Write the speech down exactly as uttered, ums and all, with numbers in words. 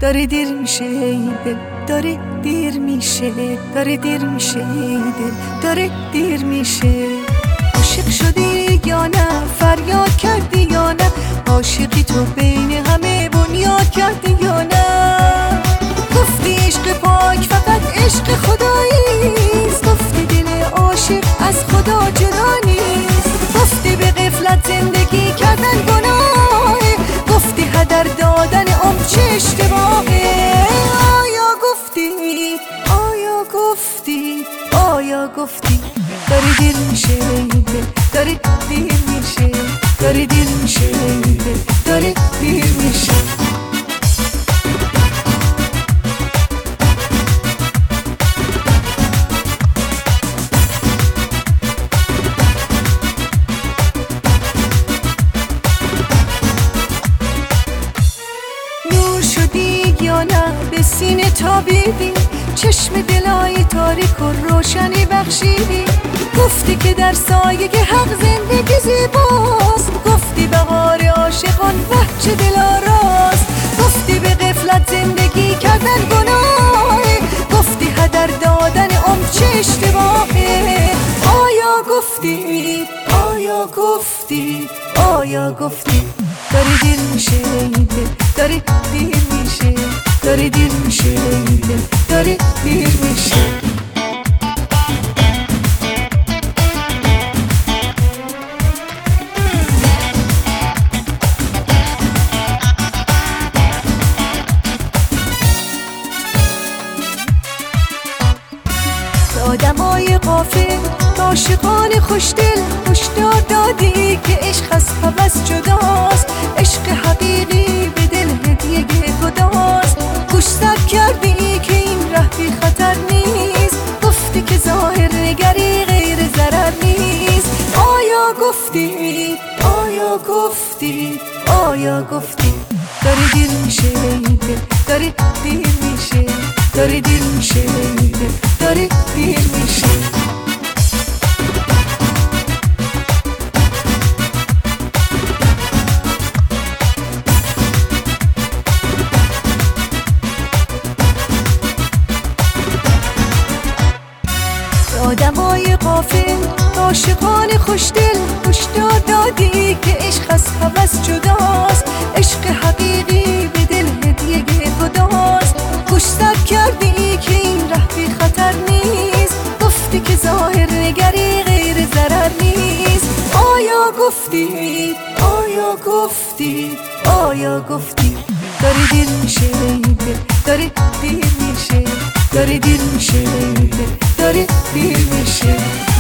داره دیر میشه ای دل، داره دیر میشه، داره دیر میشه ای دل، داره دیر میشه. عاشق شدی یا نه، فریاد کردی یا نه، عاشقی تو بین همه بنیاد کردی یا نه. گفتی عشق پاک فقط عشق خداییست، گفتی دل عاشق از خدا جدا نیست. گفتی به غفلت زندگی کردن گناهه، گفتی هدر دادن عمر چه اشتباهه. آیا گفتی، آیا گفتی، آیا گفتی داری دیر میشه ای دل، داری دیر میشه، داری دیر میشه ای دل، داری دیر میشه. نور شدی یا نه به سینه تابیدی، چشم دلای تاریک و روشنی بخشیدی. گفتی که در سایه حق زندگی زیباست، گفتی بهار عاشقان وحچه دلاراست. گفتی به غفلت زندگی کردن گناهه، گفتی هدر دادن عمر چه اشتباهه. آیا گفتی، آیا گفتی، آیا گفتی داری دیر میشه ای دل، داری دیر میشه، داری دیر میشه ای دل، داری دیر میشه. آدمای غافل، عاشقان خوشدل، هشدار دادی که عشق از هوس جداست. عشق حقیقی به دل هدیه خداست. گوش زد کردی که این ره بی خطر نیست، گفتی که ظاهر نگری غیر ضرر نیست. آیا گفتی، آیا گفتی، آیا گفتی داری دیر میشه ای دل، داری دیر میشه، داری دیر میشه ای دل، داری دیر میشه. آدمای غافل، عاشقان خوشدل، هشدار دادی که عشق از هوس جداست. عشق حقیقی به دل هدیه خداست. گوش زد کردی که این ره بی خطر نیست، گفتی که ظاهر نگری غیر ضرر نیست. آیا گفتی، آیا گفتی، آیا گفتی داری دیر میشه ای دل، داری دیر میشه، داری دیر میشه ای دل، داری دیر میشه.